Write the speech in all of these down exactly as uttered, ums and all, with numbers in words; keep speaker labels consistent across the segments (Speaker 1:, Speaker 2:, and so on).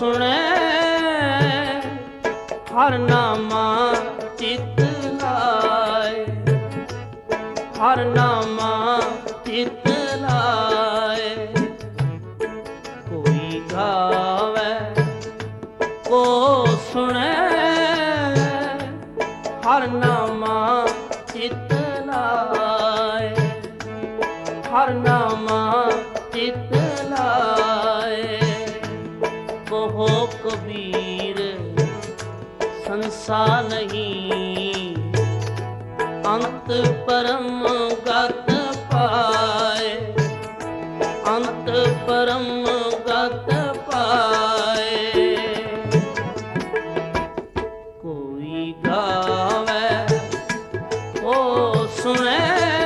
Speaker 1: सुने हर नामा चित लाए, हर नामा चित लाए। कोई गावे को सुने हर नामा चित लाए, हर नामा चित लाए। कहो कबीर संसार नहीं, अंत परम गत पाए, अंत परम गत पाए। कोई गावे ओ सुने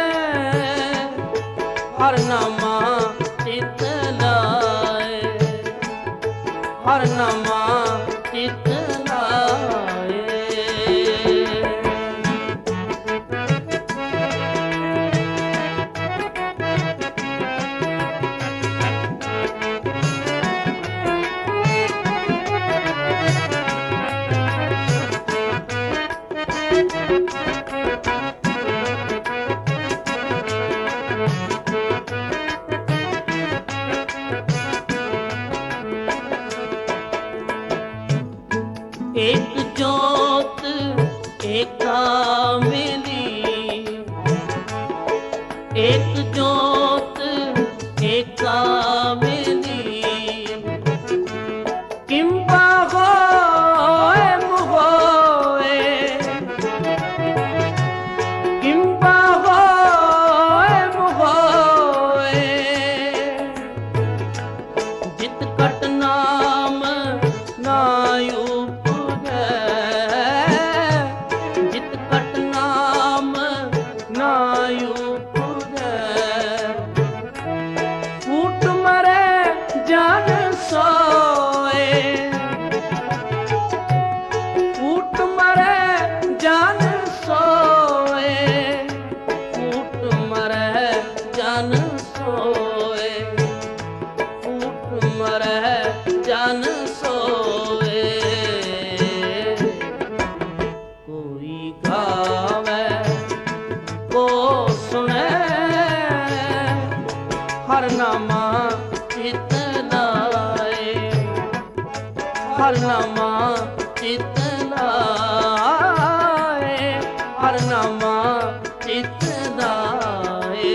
Speaker 1: हर नामा चित लाए, हर नामा चित लाए। एक जोत एका मिली, एक जोत एका मिली। किंबा होए मुहोए, किंबा होए मुहोए। जित कट नाम नायु जन सोए। कोई गावे को सुने हर नामा चित लाए, हर नामा चित लाए, हर नामा चित लाए।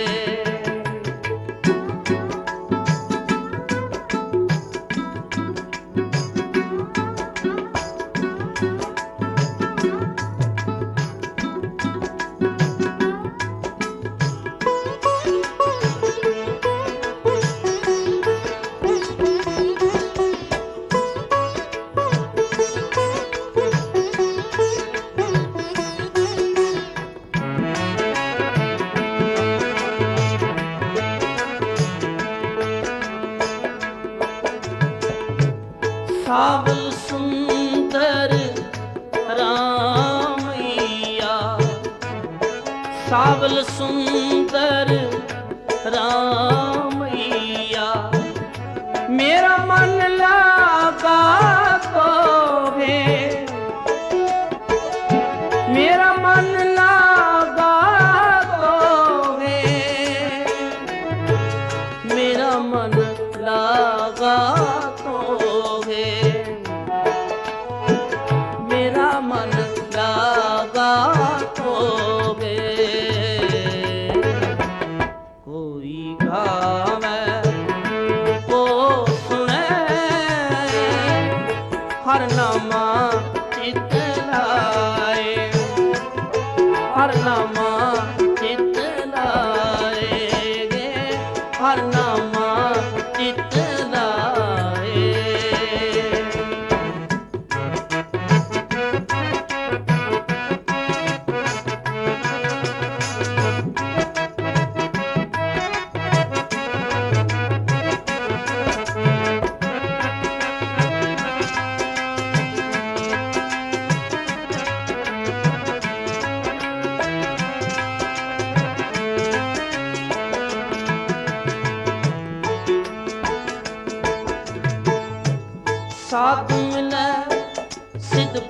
Speaker 1: सावल सुंदर रामैया, सावल सुंदर रामैया। मेरा मन लगा तो है, मेरा मन लगा तो है, मेरा मन लगा तो है, मेरा मन लगा तो है। कोई गावे को सुने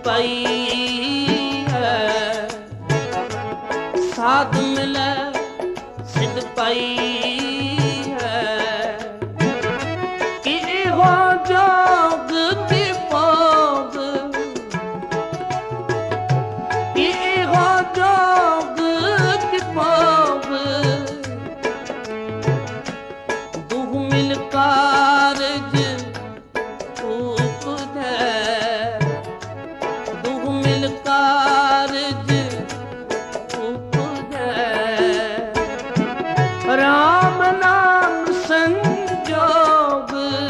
Speaker 1: ਪਾਈ ਹੈ, ਸਾਧ ਮਿਲੈ ਸਿਧ ਪਾਈ ਹੈ, ਕਿ ਇਹੋ ਜੋਗ ਕੀ ਭੋਗ, ਕਿ ਇਹੋ ਜੋਗ ਕੀ ਭੋਗ, ਦੁਹ ਮਿਲ ਕਾਰਜ ਉਪਜੈ, ਦੁਹ ਮਿਲ ਕਾਰਜ ਉਪਜੈ, ਰਾਮ ਨਾਮ ਸੰਜੋਗ,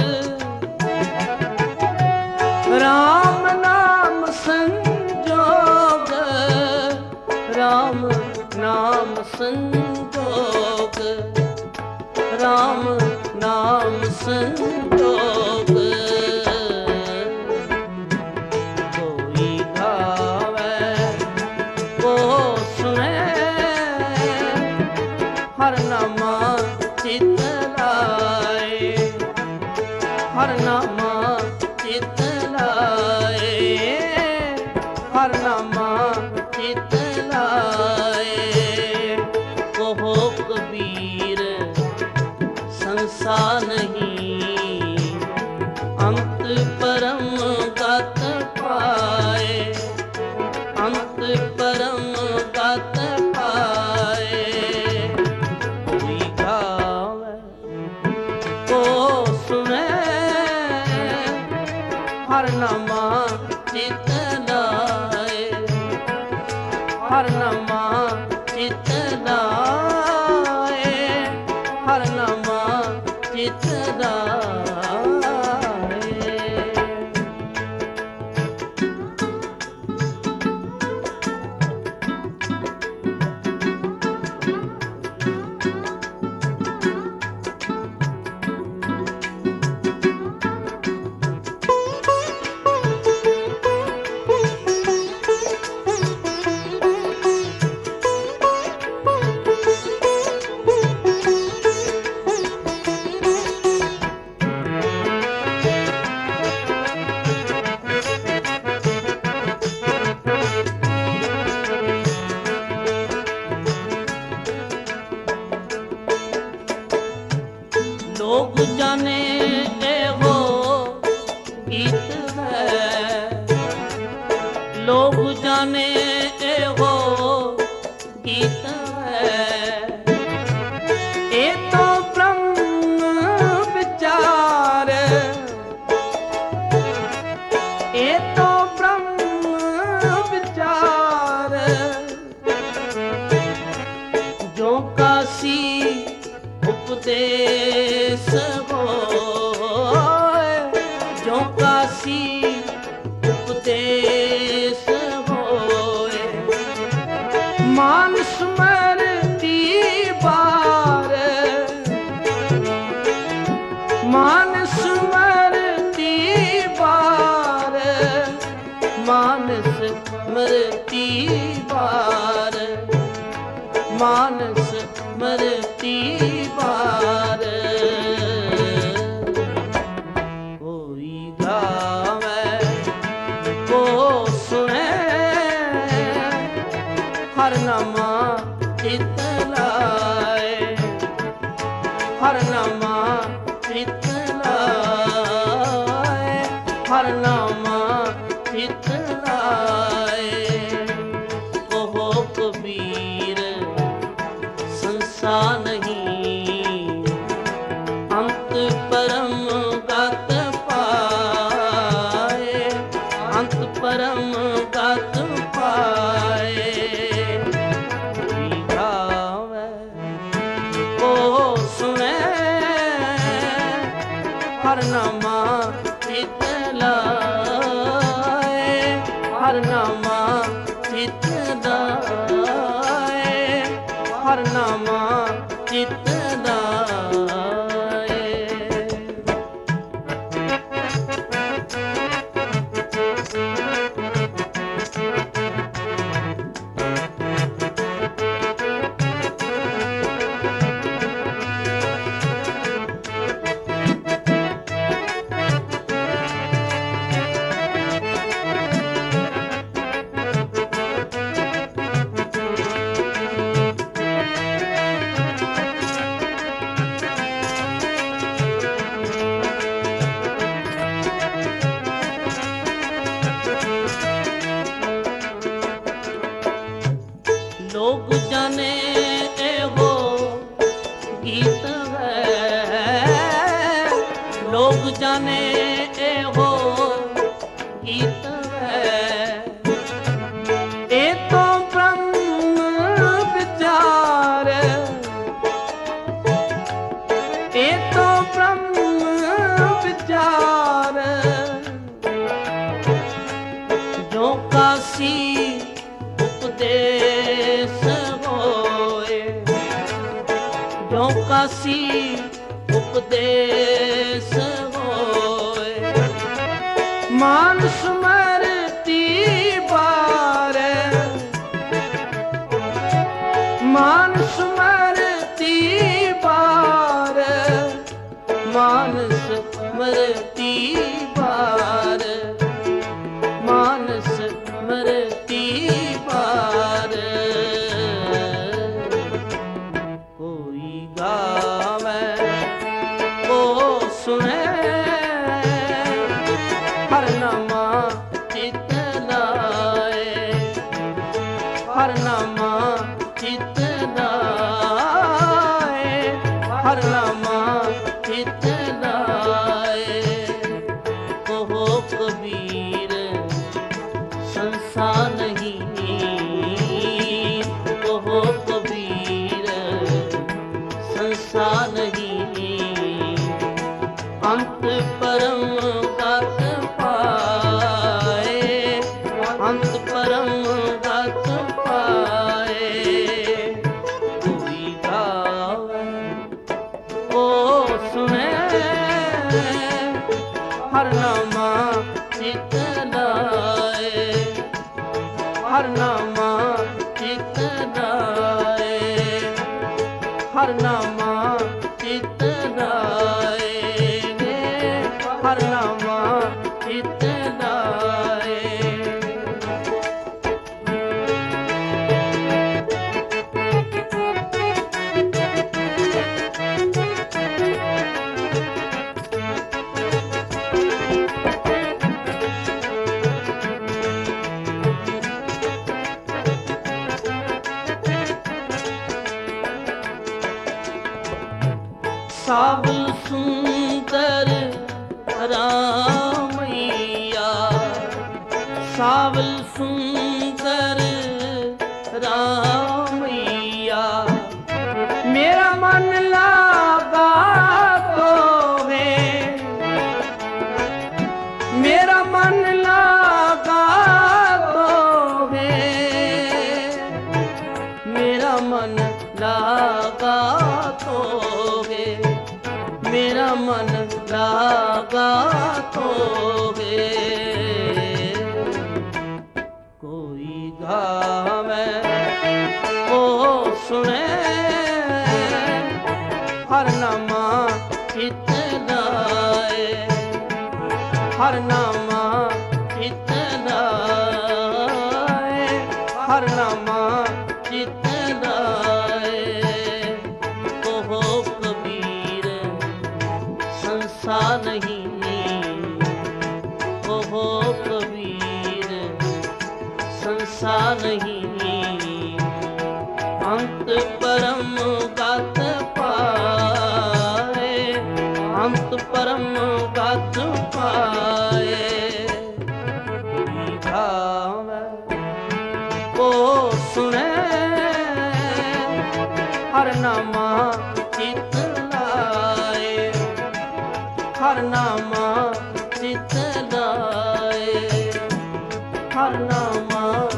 Speaker 1: ਰਾਮ ਨਾਮ ਸੰਜੋਗ, ਰਾਮ ਨਾਮ ਸੰਜੋਗ, ਰਾਮ ਨਾਮ ਸੰਜੋਗ, ਕੋਈ ਗਾਵੇ ਕੋ ਸੁਣੇ, ਹਰ ਨਾਮਾ ਚਿਤ ਲਾਏ, ਹਰ ਨਾਮਾ ਚਿਤ ਲਾਏ, ਹਰ ਨਾਮਾ ਚਿਤ ਲਾਏ, ਕਹੋ ਕਬੀਰ ਸੰਸਾ ਨਹੀਂ, ਅੰਤ ਪਰਮ ਗਤ ਪਾਏ, ਅੰਤ ਪਰਮ ਗਤ ਪਾਏ, ਕੋਈ ਗਾਵੇ ਕੋ ਸੁਣੇ, ਹਰ ਨਾਮਾ ਚਿਤ ਲਾਏ, ਹਰ ਨਾਮਾ ਚਿਤ ਲਾਏ, ਹਰ ਨਾਮਾ ਚਿਤ ਲਾਏ। ਲੋਕ ਜਾਣੇ ਇਹੋ ਗੀਤ ਹੈ, ਲੋਕ ਜਾਣੇ ਇਹੋ ਗੀਤ ਹੈ, ਇਹ ਤਾਂ ਬ੍ਰਹਮ ਵਿਚਾਰ, ਇਹ ਤਾਂ ਬ੍ਰਹਮ ਵਿਚਾਰ, ਜੋ ਕਾਸੀ ਉਪਦੇਸ ਹੋਏ, ਜੋ ਕਾਸੀ ਉਪਦੇਸ ਹੋਏ, ਮਾਨਸ ਮਰਤੀ ਬਾਰ, ਮਾਨਸ ਮਰਤੀ ਬਾਰ, ਮਾਨਸ ਮਰਤੀ ਬਾਰ, ਮਾਨਸ ਮਰਤੀ ਬਾਰ, ਕੋਈ ਗਾਵੇ ਕੋ ਸੁਣੇ, ਹਰ ਨਾਮਾ ਚਿਤ ਲਾਏ, ਹਰ ਨਾਮਾ ਚਿਤ ਲਾਏ, ਹਰ ਨਾਮਾ ਚਿਤ ਲਾਏ, ਕਹੋ ਕਬੀਰ ਸੰਸਾ ਨਹੀਂ, ਅੰਤ ਪਰਮ ਗਤ ਪਾਏ, ਅੰਤ ਪਰਮ ਗਤ ਪਾਏ, ਕੋਈ ਗਾਵੇ ਕੋ ਸੁਣੇ, ਹਰ ਨਾਮਾ ਚਿਤ ਲਾਏ, ਹਰ ਨਾਮਾ ਚਿਤ ਲਾਏ, ਹਰ ਨਾਮਾ ਚਿਤ ਲਾਏ। ਜਾਣੇ ਇਹੋ ਗੀਤ ਹੈ, ਇਹ ਤੋਂ ਬ੍ਰਹਮ ਵਿਚਾਰ, ਇਹ ਤੋਂ ਬ੍ਰਹਮ ਵਿਚਾਰ, ਜੋ ਕਾਸੀ ਉਪਦੇਸ ਹੋਏ, ਜੋ ਕਾਸੀ ਉਪਦੇਸ ਹੋਏ, ਮਾਨ ਸਮਰਤੀ ਬਾਰੇ, ਮਾਨ ਸਮਰਤੀ ਬਾਰੇ, ਮਾਨ ਸਮਰਤੀ ਬਾਰੇ, ਮਾਨ ਸਮਰਤੀ ਬਾਰੇ, ਕੋਈ ਗਾਵੇ ਕੋ ਸੁਣੇ, ਹਰ ਨਾਮਾ ਚਿਤ ਲਾਏ, ਹਰ ਨਾਮਾ ਚਿਤ ਲਾਏ, ਹਰ ਨਾਮਾ ਚਿਤ ਲਾਏ। ਕਹੋ ਕਬੀਰ ਸੰਸਾ ਨਹੀਂ, ਕਹੋ ਕਬੀਰ ਸੰਸਾ ਨਹੀਂ, ਅੰਤ ਪਰਮ ਗਤ ਪਾਏ, ਅੰਤ ਪਰਮ ਗਤ ਪਾਏ। ਕੋਈ ਗਾਵੇ ਕੋ ਸੁਣੇ, ਹਰ ਨਾਮਾ ਚਿਤ ਲਾਏ, ਹਰ ਨਾਮਾ ਚਿਤ ਲਾਏ, ਹਰ ਨਾਮਾ ਚਿਤ ਲਾਏ, ਹਰ ਨਾਮਾ ਚਿਤ ਲਾਏ। ਸਾਵਲ ਸੁੰਦਰ ਰਾਮਈਆ, ਸਾਵਲ ਸੁੰਦਰ ਰਾਮਈਆ, ਮੇਰਾ ਮਨ ਲਾਗਾ ਤੋਵੇ, ਮੇਰਾ ਮਨ ਲਾਗਾ ਤੋਵੇ, ਮੇਰਾ ਮਨ ਲਾਗਾ ਤੋਵੇ, ਮੇਰਾ ਮਨ ਲਾਗਾ ਤੋਵੇ। ਕੋਈ ਗਾਵੇ ਕੋ ਸੁਣੇ, ਹਰ ਨਾਮਾ ਚਿਤ ਲਾਏ, ਹਰ ਨਾਮਾ ਚਿਤ ਲਾਏ, ਹਰ ਨਾਮਾ ਚਿਤ ਲਾਏ। ਕਹੋ ਕਬੀਰ ਸੰਸਾ ਨਹੀਂ, ਕਹੋ ਕਬੀਰ ਸੰਸਾ ਨਹੀਂ, ਅੰਤ ਪਰਮ ਗਤ ਪਾਏ, ਅੰਤ ਪਰਮ ਗਤ ਪਾਏ। ਗਾਵੇ ਕੋ ਸੁਣੇ, ਹਰ ਨਾਮਾ ਚਿਤ ਲਾਏ, ਹਰ ਨਾਮਾ ਚਿਤ ਲਾਏ, ਹਰ ਨਾਮਾ